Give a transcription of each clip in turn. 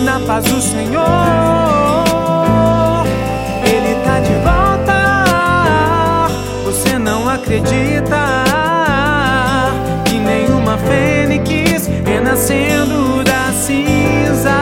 na paz do Senhor. Ele tá de volta. Você não acredita que nenhuma fênix renascendo da cinza.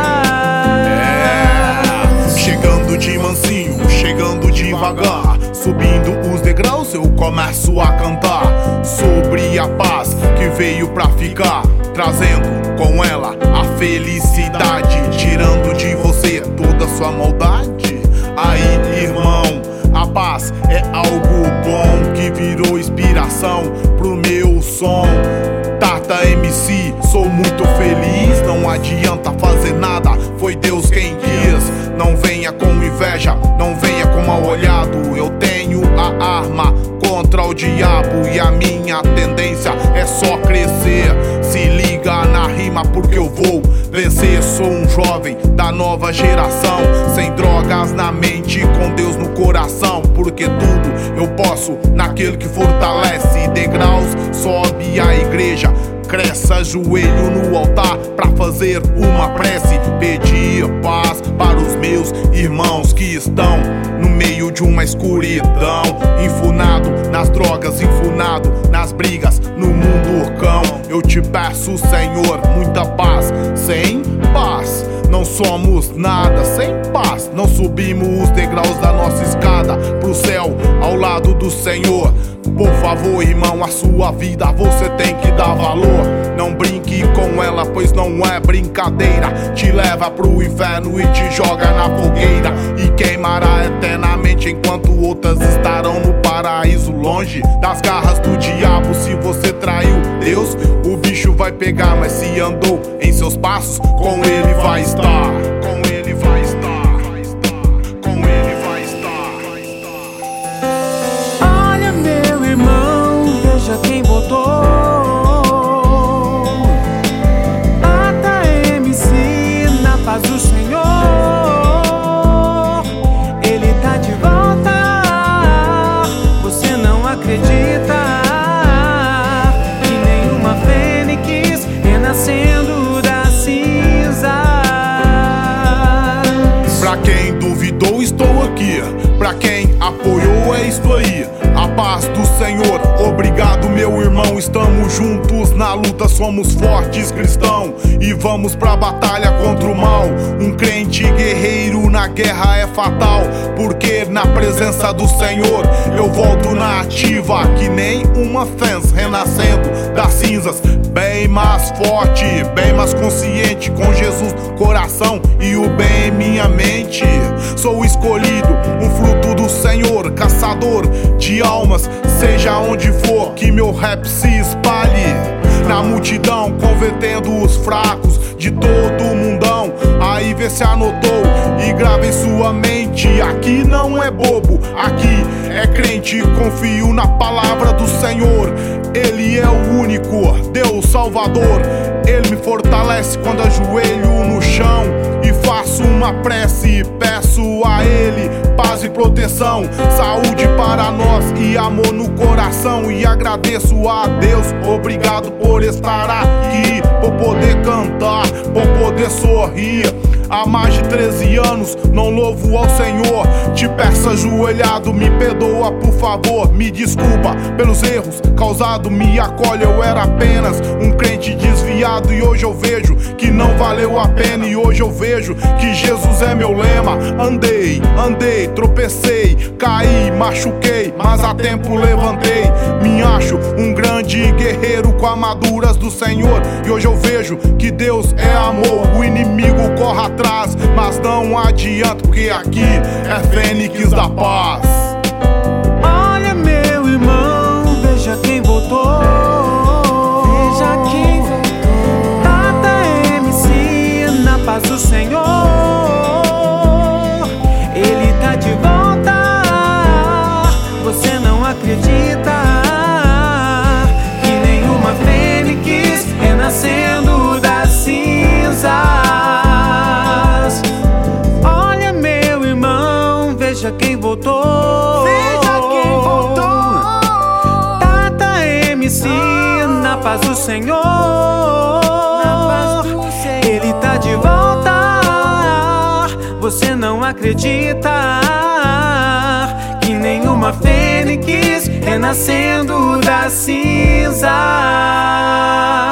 Chegando de mansinho, chegando devagar, subindo os degraus eu começo a cantar sobre a paz que veio pra ficar, trazendo com ela a felicidade, tirando de você toda sua maldade. Aí, irmão, a paz é algo bom que virou inspiração pro meu som. Tata MC, sou muito feliz, não adianta fazer nada, foi Deus quem quis. Não venha com inveja, não venha com mal olhado, eu tenho a arma contra o diabo e a minha tendência é só crescer. Se liga na rima porque eu vou vencer. Sou um jovem da nova geração, sem drogas na mente, com Deus no coração, porque tudo eu posso naquele que fortalece. Degraus sobe a igreja, cresce, ajoelho no altar pra fazer uma prece, pedir paz para os meus irmãos que estão no meio de uma escuridão, enfunado nas drogas, enfunado nas brigas, no mundo cão. Eu te peço, Senhor, muita paz. Sem paz não somos nada, sem paz não subimos os degraus da nossa escada pro céu ao lado do Senhor. Por favor, irmão, a sua vida você tem que dar valor. Não brinque com ela, pois não é brincadeira. Te leva pro inferno e te joga na fogueira e queimará eternamente, enquanto outras estarão no paraíso, longe das garras do diabo. Se você traiu Deus, o bicho vai pegar, mas se andou em seus passos, com ele vai estar. Com ele vai estar. Com ele vai estar. Olha, meu irmão, veja quem voltou. Tata MC na paz do Senhor. Ele tá de volta. Você não acredita que nenhuma fênix renascendo da cinza. Pra quem duvidou, estou aqui. Pra quem apoiou, é isso aí. A paz do Senhor, obrigado meu irmão. Estamos juntos na luta, somos fortes cristãos e vamos pra batalha contra o mal. Um crente guerreiro na guerra é fatal, porque na presença do Senhor eu volto na ativa, que nem uma fênix renascendo das cinzas. Bem mais forte, bem mais consciente, com Jesus no coração e o bem em minha mente. Sou escolhido, um fruto do Senhor, caçador de almas, seja onde for que meu rap se espalhe na multidão, convertendo os fracos de todo o mundão. Aí vê se anotou e grava em sua mente. Aqui não é bobo, aqui é crente. Confio na palavra do Senhor, Ele é o único Deus Salvador. Ele me fortalece quando ajoelho no chão e faço uma prece, peço a Ele paz e proteção, saúde para nós e amor no coração. E agradeço a Deus, obrigado por estar aqui, por poder cantar, por poder sorrir. Há mais de 13 anos não louvo ao Senhor. Te peço ajoelhado, me perdoa por favor. Me desculpa pelos erros causados, me acolhe. Eu era apenas um crente desviado e hoje eu vejo que não valeu a pena. E hoje eu vejo que Jesus é meu lema. Andei, tropecei, caí, machuquei, mas a tempo levantei. Me acho um grande guerreiro com armaduras do Senhor. E hoje eu vejo que Deus é amor. O inimigo corre atrás, mas não adianta, porque aqui é Fênix da Paz. Olha, meu irmão, veja quem voltou. Veja quem voltou. Tata MC na paz do Senhor. Ele tá de volta. Você não acredita que nenhuma fênix renascendo das cinzas. Olha, meu irmão, veja quem voltou. Veja quem voltou. Tata MC na paz do Senhor. Na paz do Senhor. Ele tá de volta. acreditar que nenhuma fênix renascendo das cinzas